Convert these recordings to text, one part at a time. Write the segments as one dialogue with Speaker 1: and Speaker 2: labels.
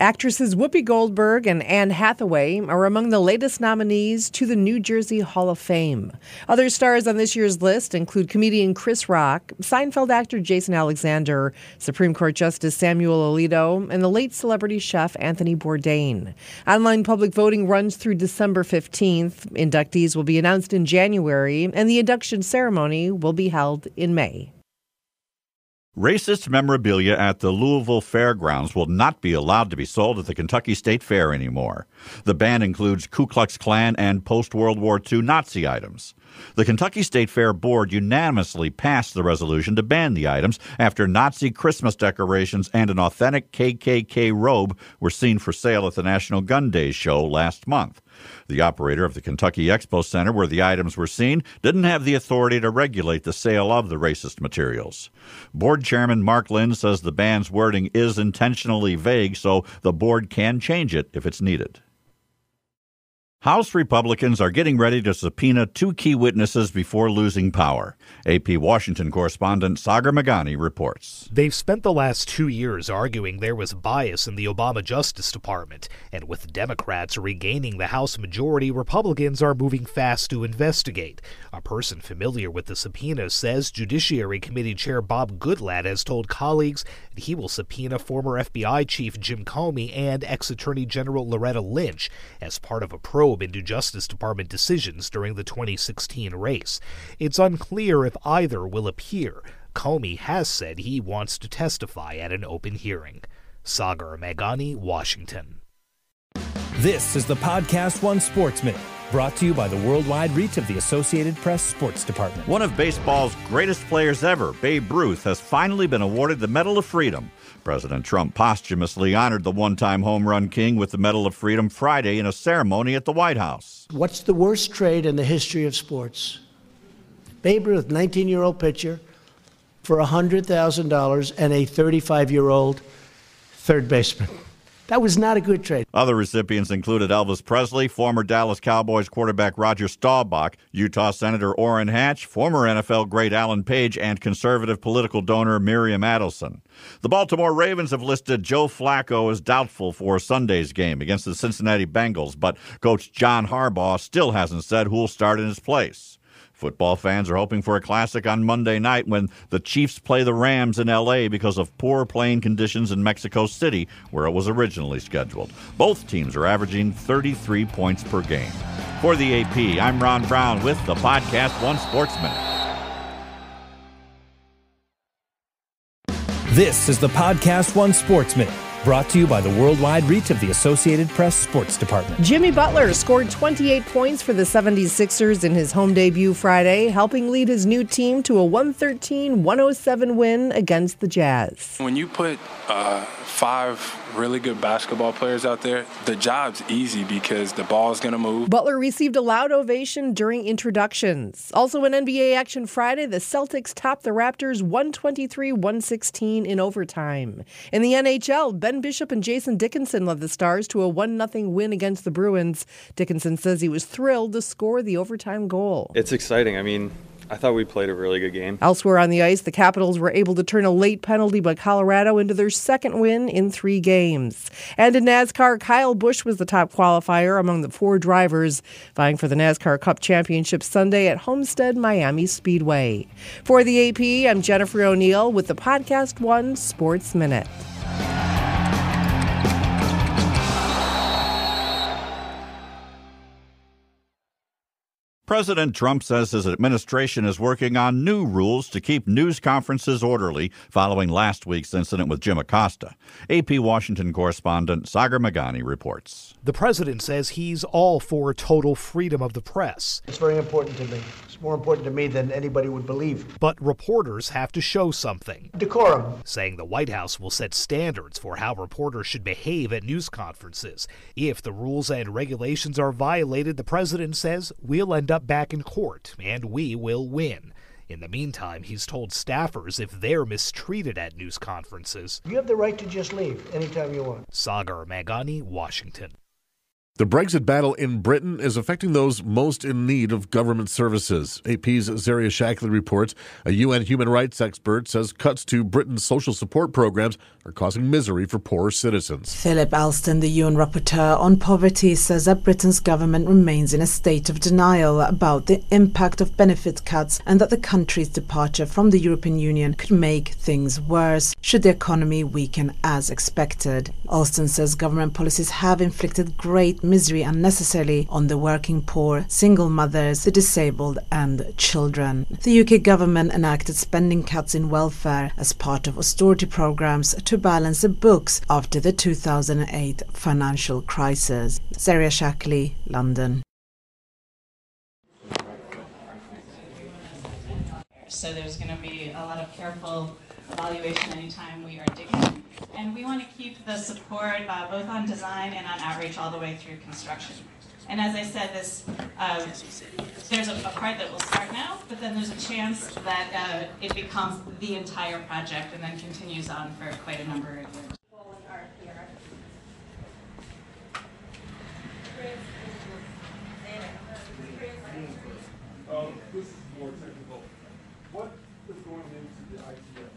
Speaker 1: Actresses Whoopi Goldberg and Anne Hathaway are among the latest nominees to the New Jersey Hall of Fame. Other stars on this year's list include comedian Chris Rock, Seinfeld actor Jason Alexander, Supreme Court Justice Samuel Alito, and the late celebrity chef Anthony Bourdain. Online public voting runs through December 15th. Inductees will be announced in January, and the induction ceremony will be held in May.
Speaker 2: Racist memorabilia at the Louisville Fairgrounds will not be allowed to be sold at the Kentucky State Fair anymore. The ban includes Ku Klux Klan and post-World War II Nazi items. The Kentucky State Fair Board unanimously passed the resolution to ban the items after Nazi Christmas decorations and an authentic KKK robe were seen for sale at the National Gun Days show last month. The operator of the Kentucky Expo Center, where the items were seen, didn't have the authority to regulate the sale of the racist materials. Board Chairman Mark Lynn says the ban's wording is intentionally vague, so the board can change it if it's needed. House Republicans are getting ready to subpoena two key witnesses before losing power. AP Washington correspondent Sagar Meghani reports.
Speaker 3: They've spent the last 2 years arguing there was bias in the Obama Justice Department, and with Democrats regaining the House majority, Republicans are moving fast to investigate. A person familiar with the subpoena says Judiciary Committee Chair Bob Goodlatte has told colleagues that he will subpoena former FBI Chief Jim Comey and ex-Attorney General Loretta Lynch as part of a probe into Justice Department decisions during the 2016 race. It's unclear if either will appear. Comey has said he wants to testify at an open hearing. Sagar Meghani, Washington.
Speaker 4: This is the Podcast One Sports Minute, brought to you by the worldwide reach of the Associated Press Sports Department.
Speaker 2: One of baseball's greatest players ever, Babe Ruth, has finally been awarded the Medal of Freedom. President Trump posthumously honored the one-time home run king with the Medal of Freedom Friday in a ceremony at the White House.
Speaker 5: What's the worst trade in the history of sports? Babe Ruth, 19-year-old pitcher, for $100,000 and a 35-year-old third baseman. That was not a good trade.
Speaker 2: Other recipients included Elvis Presley, former Dallas Cowboys quarterback Roger Staubach, Utah Senator Orrin Hatch, former NFL great Alan Page, and conservative political donor Miriam Adelson. The Baltimore Ravens have listed Joe Flacco as doubtful for Sunday's game against the Cincinnati Bengals, but Coach John Harbaugh still hasn't said who'll start in his place. Football fans are hoping for a classic on Monday night when the Chiefs play the Rams in L.A. because of poor playing conditions in Mexico City, where it was originally scheduled. Both teams are averaging 33 points per game. For the AP, I'm Ron Brown with the Podcast One Sports Minute.
Speaker 4: This is the Podcast One Sports Minute, brought to you by the worldwide reach of the Associated Press Sports Department.
Speaker 1: Jimmy Butler scored 28 points for the 76ers in his home debut Friday, helping lead his new team to a 113-107 win against the Jazz.
Speaker 6: When you put 5 really good basketball players out there, the job's easy because the ball's going to move.
Speaker 1: Butler received a loud ovation during introductions. Also in NBA action Friday, the Celtics topped the Raptors 123-116 in overtime. In the NHL, Ben Bishop and Jason Dickinson led the Stars to a 1-0 win against the Bruins. Dickinson says he was thrilled to score the overtime goal.
Speaker 7: It's exciting. I thought we played a really good game.
Speaker 1: Elsewhere on the ice, the Capitals were able to turn a late penalty by Colorado into their second win in 3 games. And in NASCAR, Kyle Busch was the top qualifier among the 4 drivers vying for the NASCAR Cup Championship Sunday at Homestead Miami Speedway. For the AP, I'm Jennifer O'Neill with the Podcast One Sports Minute.
Speaker 2: President Trump says his administration is working on new rules to keep news conferences orderly following last week's incident with Jim Acosta. AP Washington correspondent Sagar Meghani reports.
Speaker 3: The president says he's all for total freedom of the press.
Speaker 5: It's very important to me. It's more important to me than anybody would believe.
Speaker 3: But reporters have to show something.
Speaker 5: Decorum.
Speaker 3: Saying the White House will set standards for how reporters should behave at news conferences. If the rules and regulations are violated, the president says we'll end up back in court, and we will win. In the meantime, he's told staffers if they're mistreated at news conferences,
Speaker 5: You have the right to just leave anytime you want.
Speaker 3: Sagar Meghani, Washington.
Speaker 8: The Brexit battle in Britain is affecting those most in need of government services. AP's Zaria Shackley reports a UN human rights expert says cuts to Britain's social support programs are causing misery for poorer citizens.
Speaker 9: Philip Alston, the UN rapporteur on poverty, says that Britain's government remains in a state of denial about the impact of benefit cuts and that the country's departure from the European Union could make things worse should the economy weaken as expected. Alston says government policies have inflicted great misery unnecessarily on the working poor, single mothers, the disabled and children. The UK government enacted spending cuts in welfare as part of austerity programmes to balance the books after the 2008 financial crisis. Zaria Shackley, London.
Speaker 10: So there's going to be a lot of careful evaluation anytime we are digging. And we want to keep the support both on design and on outreach all the way through construction. And as I said, there's a part that will start now, but then there's a chance that it becomes the entire project and then continues on for quite a number of years.
Speaker 11: This is more technical. What is going into the ITS?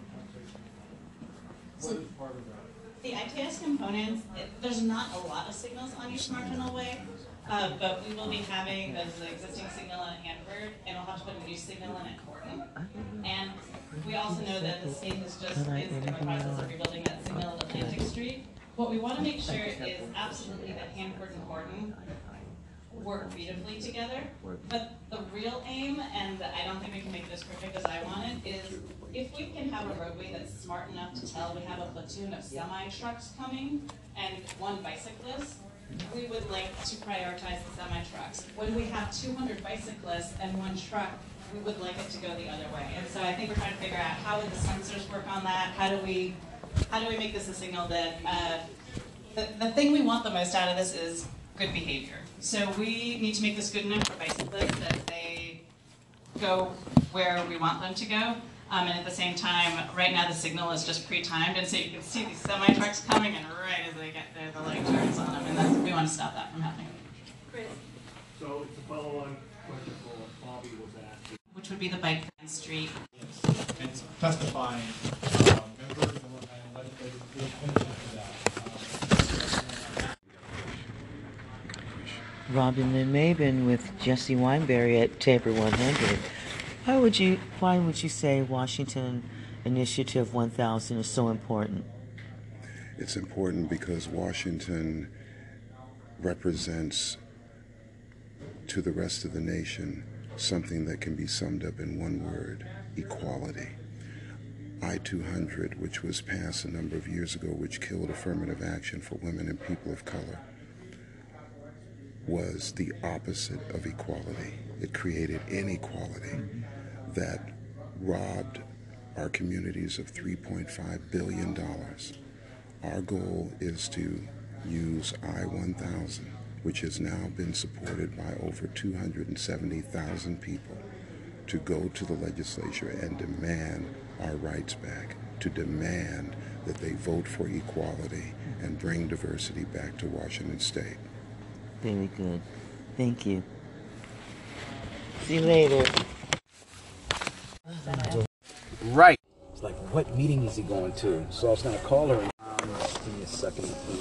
Speaker 11: What is part of that?
Speaker 10: The ITS components, there's not a lot of signals on each marginal way, but we will be having the existing signal in Hanford, and we'll have to put a new signal in at Horton. And we also know that the state is in the process of rebuilding that signal at Atlantic Street. What we want to make sure is absolutely that Hanford and Horton work beautifully together, but the real aim, and I don't think we can make this perfect as I want it, is if we can have a roadway that's smart enough to tell we have a platoon of semi-trucks coming and one bicyclist, we would like to prioritize the semi-trucks. When we have 200 bicyclists and one truck, we would like it to go the other way. And so I think we're trying to figure out how would the sensors work on that, how do we make this a signal that, the thing we want the most out of this is good behavior. So we need to make this good enough for bicyclists that they go where we want them to go. And at the same time, right now the signal is just pre-timed, and so you can see these semi-trucks coming, and right as they get there, the light turns on them, and we want to stop that from happening.
Speaker 11: Great. So it's a follow-on question for what Bobby was asking.
Speaker 10: Which would be the bike and street.
Speaker 11: Yes. And testifying members and legislators will finish after that.
Speaker 12: Robin Lynn Mabin with Jesse Weinberry at Tabor 100. Why would you say Washington Initiative 1000 is so important?
Speaker 13: It's important because Washington represents to the rest of the nation something that can be summed up in one word: equality. I-200, which was passed a number of years ago, which killed affirmative action for women and people of color, was the opposite of equality. It created inequality that robbed our communities of $3.5 billion. Our goal is to use I-1000, which has now been supported by over 270,000 people, to go to the legislature and demand our rights back, to demand that they vote for equality and bring diversity back to Washington State.
Speaker 12: Very good. Thank you. See you later.
Speaker 14: Right. It's like, what meeting is he going to? So I was going to call her. Give me a second, please.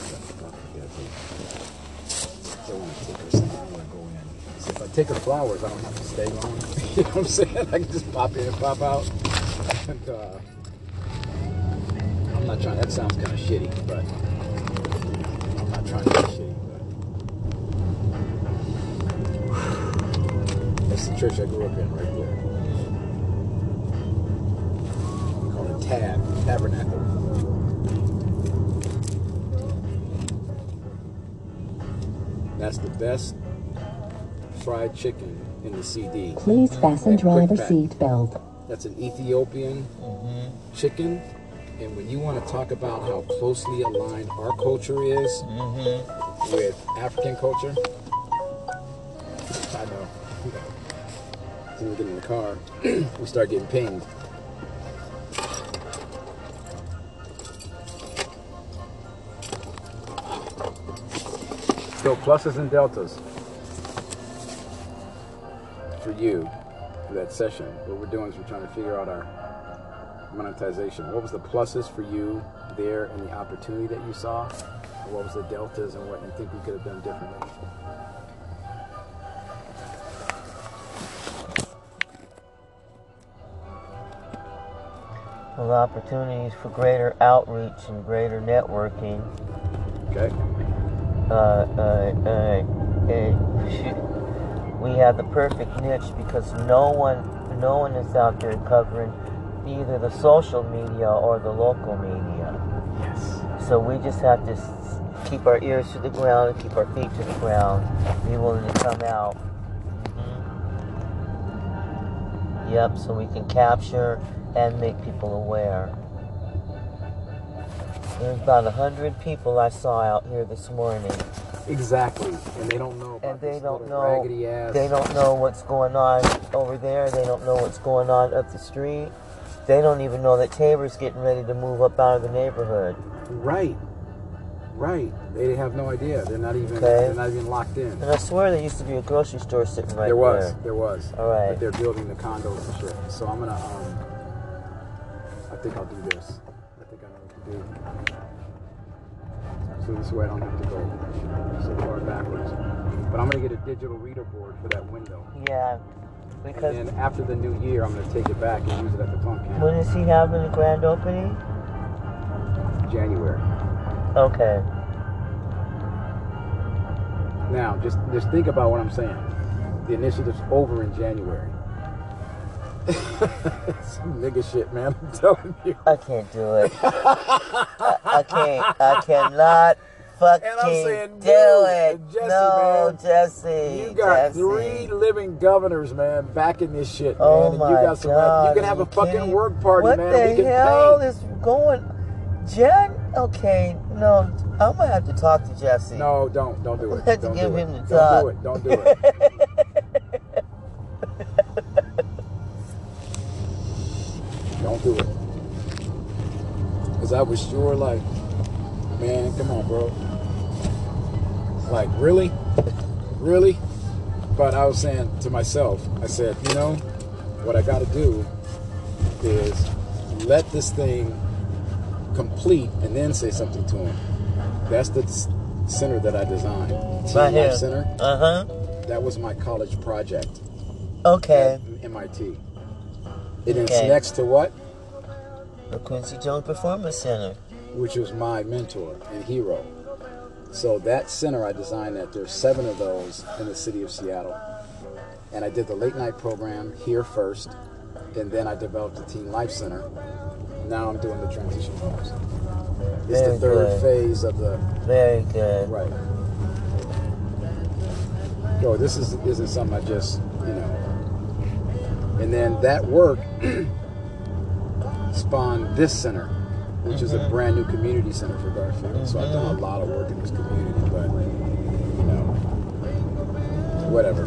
Speaker 14: I want to take her somewhere. I want to go in. So if I take her flowers, I don't have to stay long. You know what I'm saying? I can just pop in and pop out. And, I'm not trying. That sounds kind of shitty, but I'm not trying to be shitty. But that's the church I grew up in, right there. We call it Tabernacle. That's the best fried chicken in the CD.
Speaker 15: Please fasten driver seat belt.
Speaker 14: That's an Ethiopian chicken. And when you want to talk about how closely aligned our culture is with African culture, I know. So we get in the car, we start getting pinged. So pluses and deltas for you for that session. What we're doing is we're trying to figure out our monetization. What was the pluses for you there and the opportunity that you saw? And what was the deltas and what you think we could have done differently?
Speaker 12: Well, opportunities for greater outreach and greater networking.
Speaker 14: Okay.
Speaker 12: We have the perfect niche because no one is out there covering either the social media or the local media.
Speaker 14: Yes.
Speaker 12: So we just have to keep our ears to the ground and keep our feet to the ground. Be willing to come out. Mm-hmm. Yep. So we can capture and make people aware. There's about 100 people I saw out here this morning.
Speaker 14: Exactly, and they don't know about
Speaker 12: and they
Speaker 14: this
Speaker 12: don't
Speaker 14: little
Speaker 12: know.
Speaker 14: raggedy ass.
Speaker 12: They don't know what's going on over there. They don't know what's going on up the street. They don't even know that Tabor's getting ready to move up out of the neighborhood.
Speaker 14: Right. They have no idea. They're not even. They're not even locked in.
Speaker 12: And I swear there used to be a grocery store sitting right
Speaker 14: there.
Speaker 12: there.
Speaker 14: There was.
Speaker 12: All right.
Speaker 14: But they're building the condos and shit. So I'm gonna. I think I'll do this. I think I know what to do. So this way I don't have to go so far backwards. But I'm gonna get a digital reader board for that window.
Speaker 12: Yeah. Because
Speaker 14: and then after the new year, I'm gonna take it back and use it at the pumpkin.
Speaker 12: When is he having a grand opening?
Speaker 14: January.
Speaker 12: Okay.
Speaker 14: Now, just think about what I'm saying. The initiative's over in January. Some nigga shit, man. I'm telling you.
Speaker 12: I can't do it. I can't. I cannot fucking do it.
Speaker 14: Jesse,
Speaker 12: no,
Speaker 14: man,
Speaker 12: Jesse.
Speaker 14: You got
Speaker 12: Jesse.
Speaker 14: 3 living governors, man, backing this shit, man.
Speaker 12: Oh
Speaker 14: and
Speaker 12: my
Speaker 14: you got some.
Speaker 12: God,
Speaker 14: You can have a fucking work party,
Speaker 12: what
Speaker 14: man.
Speaker 12: What
Speaker 14: we
Speaker 12: the
Speaker 14: can
Speaker 12: hell
Speaker 14: paint.
Speaker 12: is going? Jen? Okay, no. I'm gonna have to talk to Jesse.
Speaker 14: No, don't do it.
Speaker 12: I have to
Speaker 14: don't
Speaker 12: give
Speaker 14: do
Speaker 12: him
Speaker 14: it.
Speaker 12: the talk.
Speaker 14: Don't do it. Don't do it. Because I was sure like, man, come on, bro. Like, really? Really? But I was saying to myself, I said, you know, what I got to do is let this thing complete and then say something to him. That's the center that I designed.
Speaker 12: Right here.
Speaker 14: Life Center.
Speaker 12: Uh-huh.
Speaker 14: That was my college project.
Speaker 12: Okay.
Speaker 14: At MIT. And it's next to what?
Speaker 12: The Quincy Jones Performance Center.
Speaker 14: Which was my mentor and hero. So that center I designed that. There's 7 of those in the city of Seattle. And I did the late night program here first. And then I developed the Teen Life Center. Now I'm doing the transition homes. It's
Speaker 12: Very
Speaker 14: the third
Speaker 12: good.
Speaker 14: phase of the...
Speaker 12: Very good.
Speaker 14: Right. Yo, this isn't something I just, you know... And then that work spawned this center, which is a brand new community center for Garfield. So I've done a lot of work in this community, but, you know, whatever.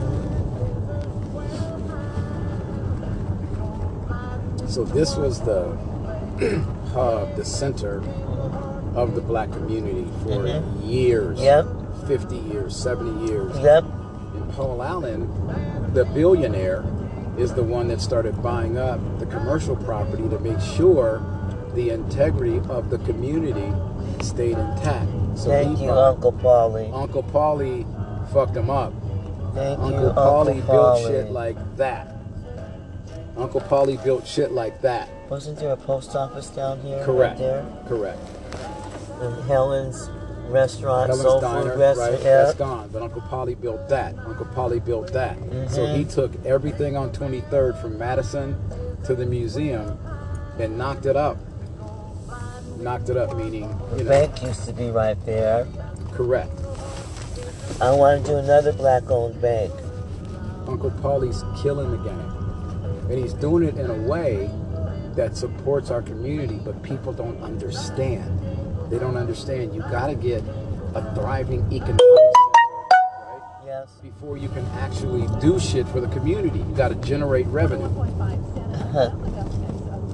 Speaker 14: So this was the hub, the center of the black community for years.
Speaker 12: Yep.
Speaker 14: 50 years, 70 years.
Speaker 12: Yep.
Speaker 14: And Paul Allen, the billionaire, is the one that started buying up the commercial property to make sure the integrity of the community stayed intact. So
Speaker 12: Thank you, Uncle Paulie.
Speaker 14: Uncle Paulie fucked him up.
Speaker 12: Thank
Speaker 14: Uncle
Speaker 12: you,
Speaker 14: Paulie
Speaker 12: Uncle
Speaker 14: built
Speaker 12: Paulie.
Speaker 14: shit like that. Uncle Paulie built shit like that.
Speaker 12: Wasn't there a post office down here?
Speaker 14: Correct.
Speaker 12: Right there?
Speaker 14: Correct.
Speaker 12: And Helen's restaurant,
Speaker 14: Helen's
Speaker 12: soul
Speaker 14: Diner,
Speaker 12: food restaurant.
Speaker 14: right?
Speaker 12: Yeah.
Speaker 14: That's gone. But Uncle Paulie built that. Uncle Paulie built that. So he took everything on 23rd from Madison to the museum and knocked it up. Knocked it up, meaning,
Speaker 12: The
Speaker 14: you know.
Speaker 12: bank used to be right there.
Speaker 14: Correct.
Speaker 12: I want to do another black-owned bank.
Speaker 14: Uncle Paulie's killing the game. And he's doing it in a way that supports our community, but people don't understand. They don't understand. You got to get a thriving economic sector, right?
Speaker 12: Yes.
Speaker 14: Before you can actually do shit for the community. You got to generate revenue.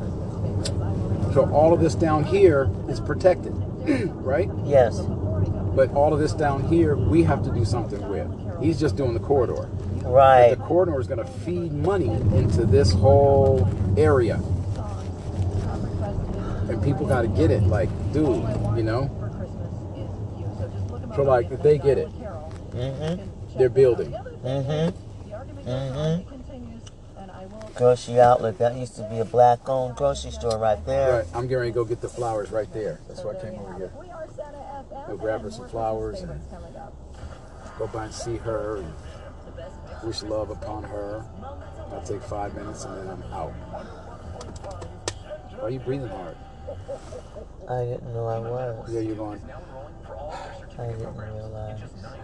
Speaker 14: So all of this down here is protected, right?
Speaker 12: Yes.
Speaker 14: But all of this down here, we have to do something with. He's just doing the corridor.
Speaker 12: Right.
Speaker 14: But the corridor is going to feed money into this whole area. And people got to get it. Like, dude, you know? So, like, if they get it, they're building.
Speaker 12: Grocery outlet. That used to be a black-owned grocery store right there.
Speaker 14: Right. I'm getting ready to go get the flowers right there. That's why I came over here. Go grab her some flowers and go by and see her and wish love upon her. I'll take 5 minutes and then I'm out. Why are you breathing hard?
Speaker 12: I didn't know I was.
Speaker 14: Yeah, you're going.
Speaker 12: I didn't realize.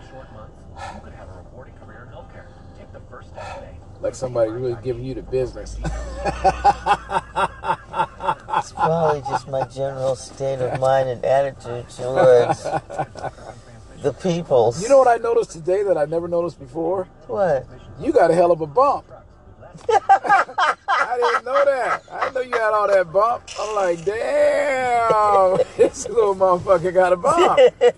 Speaker 14: Like somebody really giving you the business.
Speaker 12: It's probably just my general state of mind and attitude towards the peoples.
Speaker 14: You know what I noticed today that I never noticed before?
Speaker 12: What?
Speaker 14: You got a hell of a bump. I didn't know that. I didn't know you had all that bump. I'm like, damn, this little motherfucker got a bump.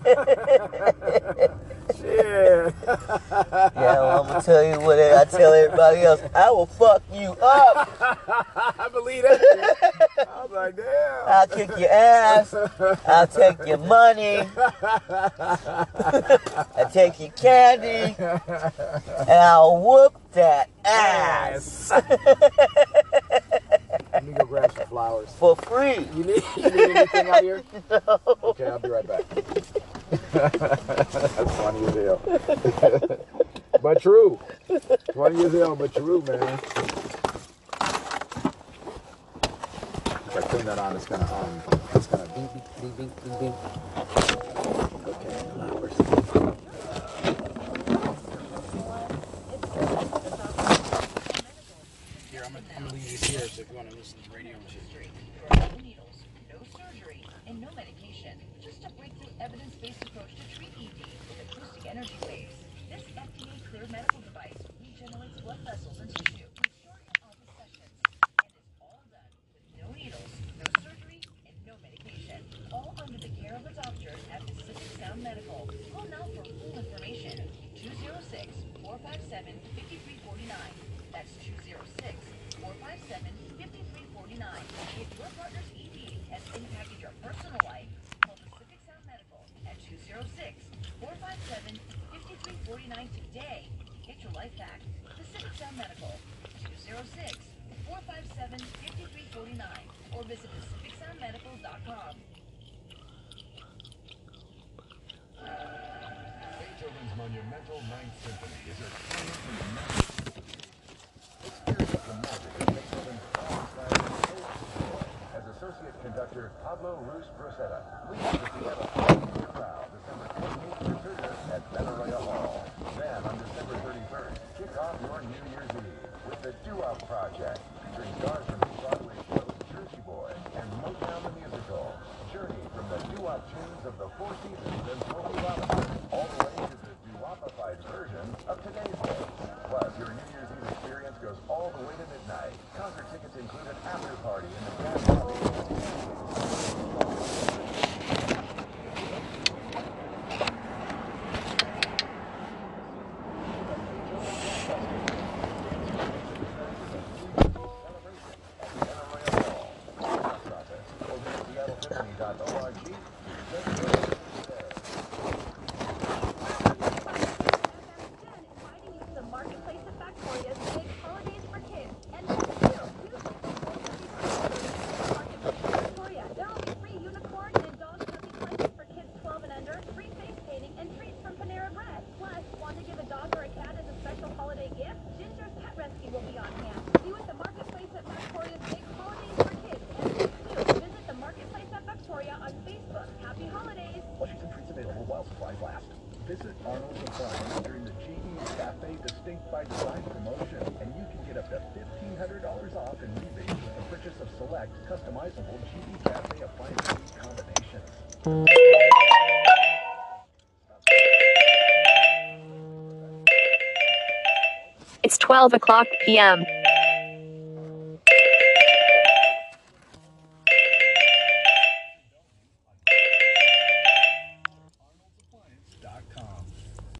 Speaker 14: Shit.
Speaker 12: Yeah, well, I'm gonna tell you what I tell everybody else. I will fuck you up.
Speaker 14: I believe that shit. I was like, damn.
Speaker 12: I'll kick your ass. I'll take your money. I'll take your candy. And I'll whoop that ass.
Speaker 14: Let me go grab some flowers.
Speaker 12: For free.
Speaker 14: You need anything out here?
Speaker 12: No.
Speaker 14: Okay, I'll be right back. That's funny as hell. But true. Funny as hell, but true, man. If I turn that on, it's gonna beep, beep, beep, beep, beep, beep. Okay, flowers. Here, I'm gonna leave this here so if you want to listen to the radio and shit.
Speaker 16: No needles, no surgery, and no medication. Just a breakthrough evidence-based approach to treat ED with acoustic energy waves. This FDA-cleared medical device regenerates blood vessels and tissue with short office sessions, and is all done with no needles, no surgery, and no medication. All under the care of a doctor at Pacific Sound Medical. Call now for full information. 206-457-5349. That's 206-457-5349. If your partner's ED has impacted your personal life, call Pacific Sound Medical at 206-457-5349 today. Get your life back. Pacific Sound Medical, 206-457-5349, or visit pacificsoundmedical.com.
Speaker 17: Beethoven's monumental Ninth Symphony is a triumph in the magic. Experience the magic of Beethoven's as associate conductor Pablo Ruz Bracetta leads the Seattle Symphony crowd December 28th through 30th at Benaroya Hall. Then on December 31st, kick off your New Year's Eve with the Doo-Wop Project, featuring stars from Broadway shows Jersey Boy and Motown the Musical. Journey from the doo-wop tunes of the Four Seasons and Smokey Robinson all the way to the doo-wopified version of today's hits. Plus, your New Year's Eve experience goes all the way to midnight. Concert tickets include an after party in the gas lobby. Visit Arnold's Appliance during the GE Cafe Distinct by Design promotion, and you can get up to $1,500 off in rebates with the purchase of select customizable GE Cafe appliance combinations.
Speaker 18: It's 12 o'clock p.m.